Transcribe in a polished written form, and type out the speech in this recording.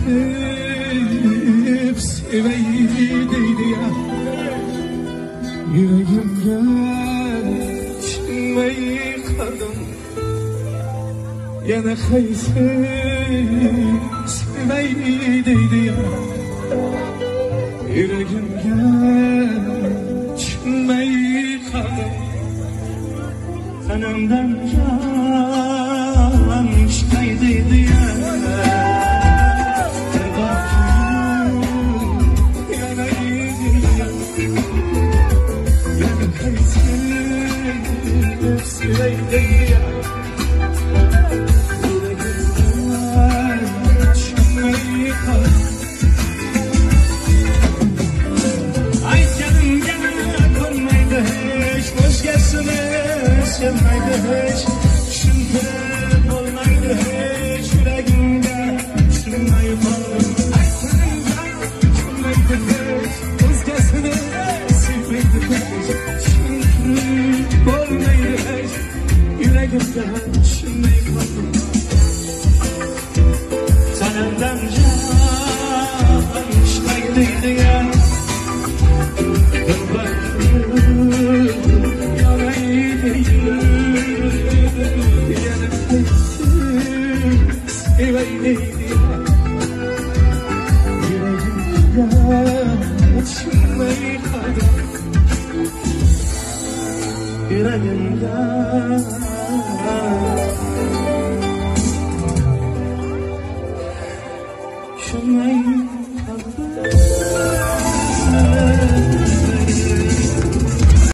seveydiydi ya. Yüreğimde çinmeyi kaldım. Yana kayısı seveydiydi ya. Yüreğimde çinmeyi kaldım. Kanımdan can çıkaydıydı ya. Ay canım gene konmaydı hiç, özgesine sevmeydi hiç, şüphem olmaydı hiç, yüreğimde sürmeyi kaldım. Ay canım gene konmaydı hiç, özgesine sevmeydi hiç, şüphem olmaydı hiç, yüreğimde sürmeyi kaldım. Sanımdan can çıkaydıydı ya. Yüreğimde